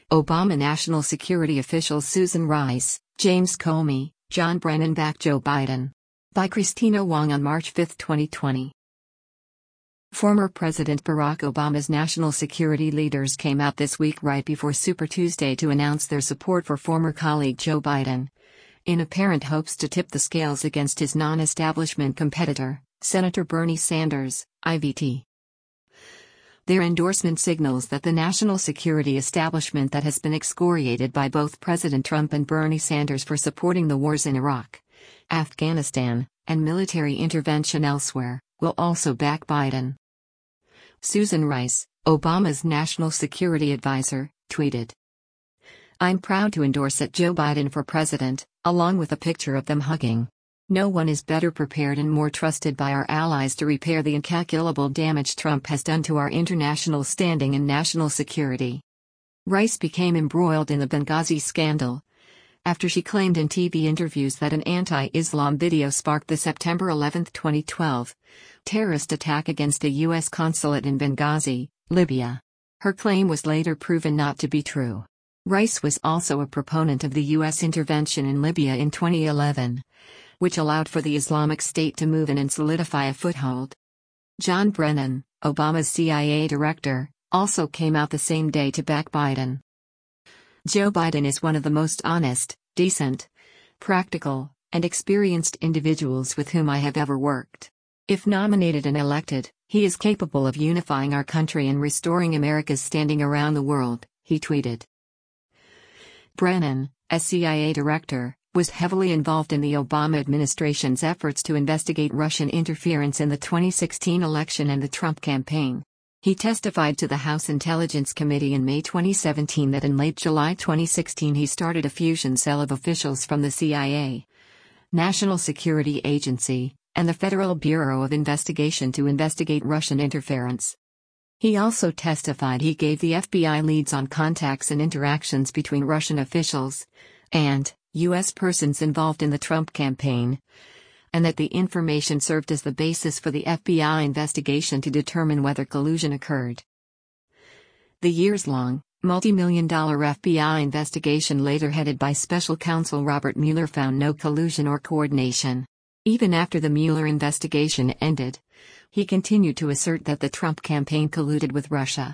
Obama national security officials Susan Rice, James Comey, John Brennan back Joe Biden. By Christina Wong on March 5, 2020. Former President Barack Obama's national security leaders came out this week right before Super Tuesday to announce their support for former colleague Joe Biden, in apparent hopes to tip the scales against his non-establishment competitor, Senator Bernie Sanders, IVT. Their endorsement signals that the national security establishment that has been excoriated by both President Trump and Bernie Sanders for supporting the wars in Iraq, Afghanistan, and military intervention elsewhere, will also back Biden. Susan Rice, Obama's national security advisor, tweeted, "I'm proud to endorse Joe Biden for president," along with a picture of them hugging. "No one is better prepared and more trusted by our allies to repair the incalculable damage Trump has done to our international standing and national security." Rice became embroiled in the Benghazi scandal after she claimed in TV interviews that an anti-Islam video sparked the September 11, 2012, terrorist attack against a U.S. consulate in Benghazi, Libya. Her claim was later proven not to be true. Rice was also a proponent of the U.S. intervention in Libya in 2011, which allowed for the Islamic State to move in and solidify a foothold. John Brennan, Obama's CIA director, also came out the same day to back Biden. "Joe Biden is one of the most honest, decent, practical, and experienced individuals with whom I have ever worked. If nominated and elected, he is capable of unifying our country and restoring America's standing around the world," he tweeted. Brennan, as CIA director, was heavily involved in the Obama administration's efforts to investigate Russian interference in the 2016 election and the Trump campaign. He testified to the House Intelligence Committee in May 2017 that in late July 2016 he started a fusion cell of officials from the CIA, National Security Agency, and the Federal Bureau of Investigation to investigate Russian interference. He also testified he gave the FBI leads on contacts and interactions between Russian officials and U.S. persons involved in the Trump campaign, and that the information served as the basis for the FBI investigation to determine whether collusion occurred. The years-long, multi-million-dollar FBI investigation later headed by Special Counsel Robert Mueller found no collusion or coordination. Even after the Mueller investigation ended, he continued to assert that the Trump campaign colluded with Russia.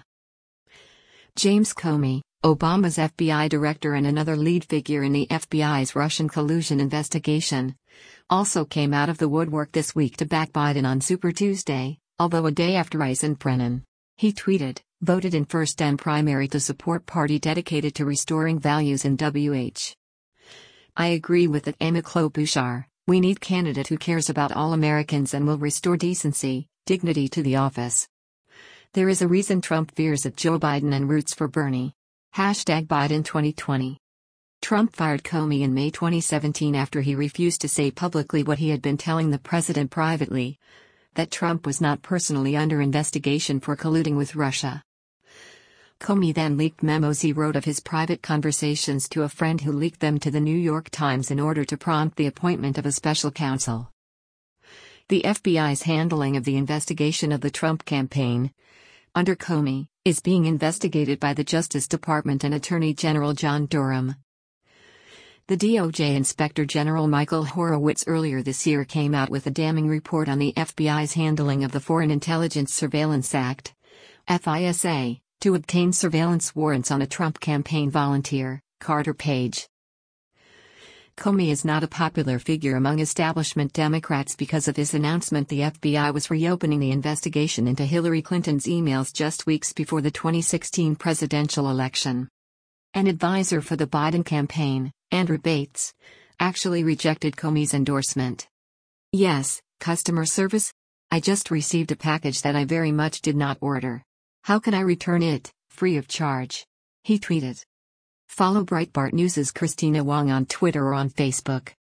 James Comey, Obama's FBI director and another lead figure in the FBI's Russian collusion investigation, also came out of the woodwork this week to back Biden on Super Tuesday, although a day after Rice and Brennan. He tweeted, "Voted in first Dem primary to support party dedicated to restoring values in WH. I agree with that Amy Klobuchar. We need candidate who cares about all Americans and will restore decency, dignity to the office. There is a reason Trump fears Joe Biden and roots for Bernie. #Biden 2020. Trump fired Comey in May 2017 after he refused to say publicly what he had been telling the president privately, that Trump was not personally under investigation for colluding with Russia. Comey then leaked memos he wrote of his private conversations to a friend who leaked them to the New York Times in order to prompt the appointment of a special counsel. The FBI's handling of the investigation of the Trump campaign, under Comey, is being investigated by the Justice Department and Attorney General John Durham. The DOJ Inspector General Michael Horowitz earlier this year came out with a damning report on the FBI's handling of the Foreign Intelligence Surveillance Act, FISA, to obtain surveillance warrants on a Trump campaign volunteer, Carter Page. Comey is not a popular figure among establishment Democrats because of his announcement the FBI was reopening the investigation into Hillary Clinton's emails just weeks before the 2016 presidential election. An advisor for the Biden campaign, Andrew Bates, actually rejected Comey's endorsement. "Yes, customer service? I just received a package that I very much did not order. How can I return it, free of charge?" he tweeted. Follow Breitbart News' Christina Wong on Twitter or on Facebook.